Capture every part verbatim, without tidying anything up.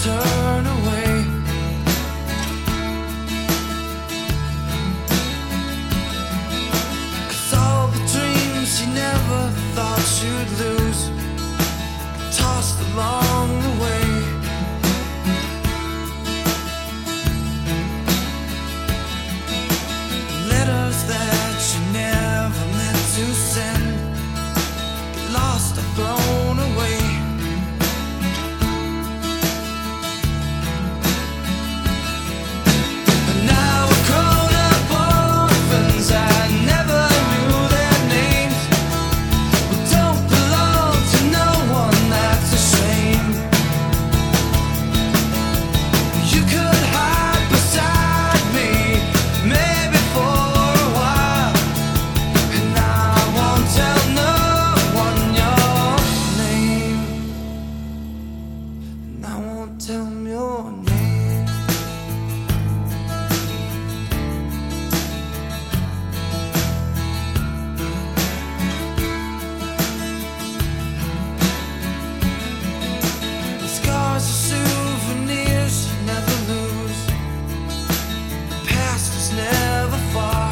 turn away. 'Cause all the dreams you never thought you'd lose, tossed along the way. Letters that you never meant to send, get lost or thrown away. And now we're grown-up orphans that never knew their names. We don't belong to no one, that's a shame. You could hide beside me, maybe for a while, and I won't tell no one your name. And I won't tell them your name. The scars are souvenirs you never lose. The past is never far.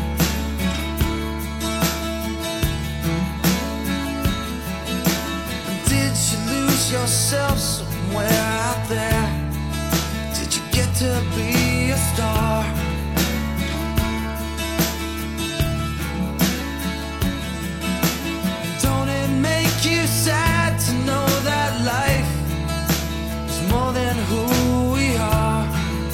And did you lose yourself somewhere out there? Did you get to be a star? Don't it make you sad to know that life is more than who we are?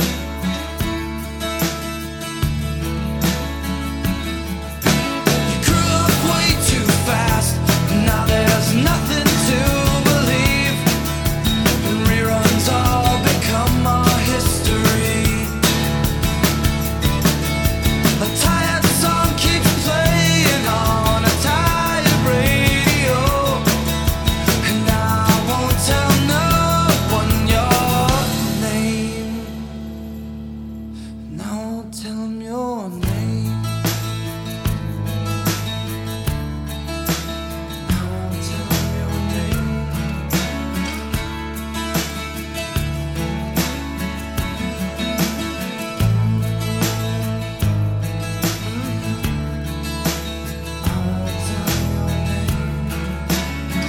You grew up way too fast, and now there's nothing to believe. And reruns all become our history. A tired song keeps playing on a tired radio, and I won't tell no one your name. And I won't tell 'em your name. I won't tell 'em your name. I won't tell 'em your name.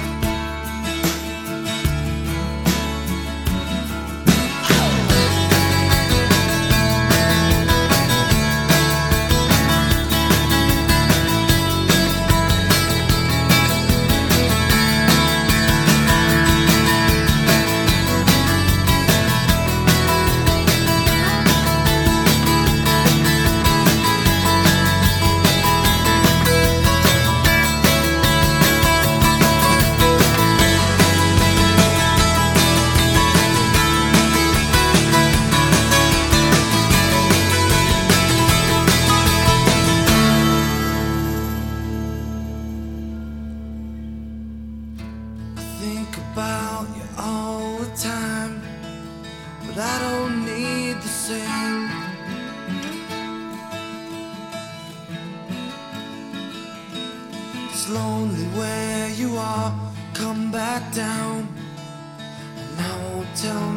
I think about you all the time, but I don't need the same. It's lonely where you are, come back down, and I won't tell